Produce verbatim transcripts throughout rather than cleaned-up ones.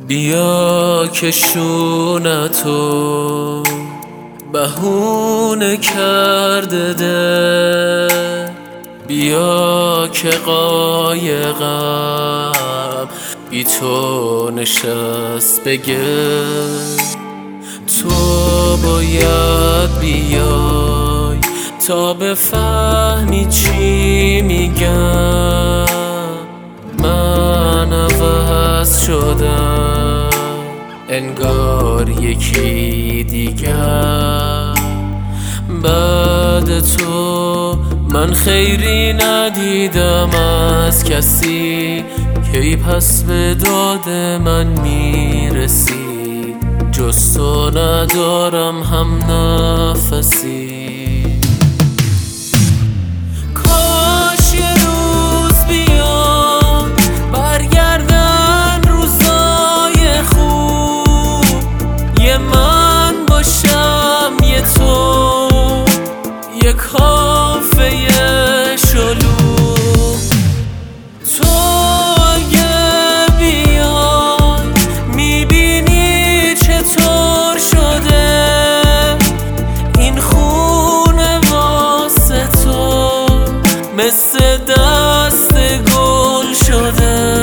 بیا که شونتو بهونه کرده ده، بیا که قایقم بی تو نشست بگه. تو باید بیای تا بفهمی چی میگم. من عوض شدم انگار یکی دیگر. بعد تو من خیری ندیدم از کسی، کی پس به داد من میرسی؟ جز تو ندارم هم نفسی. کاش یه روز بیان برگردن روزای خوب، یه من باشم یه تو، یه کافه شلوغ. تو اگه بیای میبینی چطور شده این خونه واسه تو، مثل دست گل شده.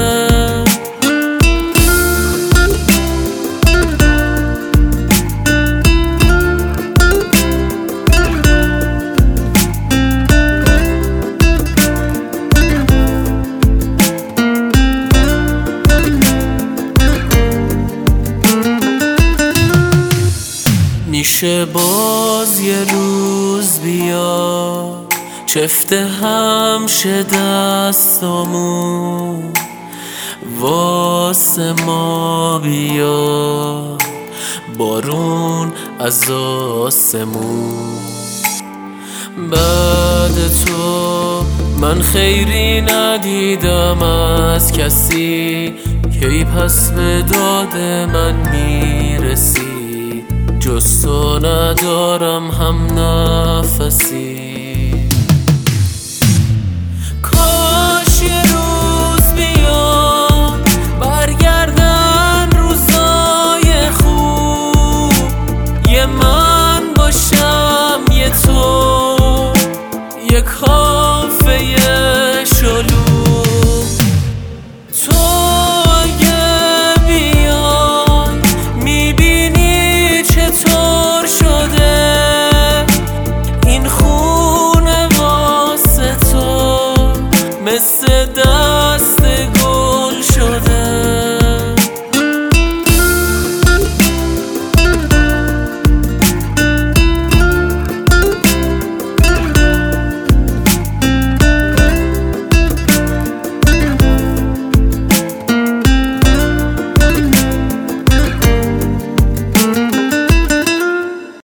میشه باز یه روز بیا چفته هم شه دستامون، واسه ما بیا بارون از آسمون. بعد تو من خیری ندیدم از کسی، کی پس به داد من میرسی؟ جز تو ندارم هم نفسی.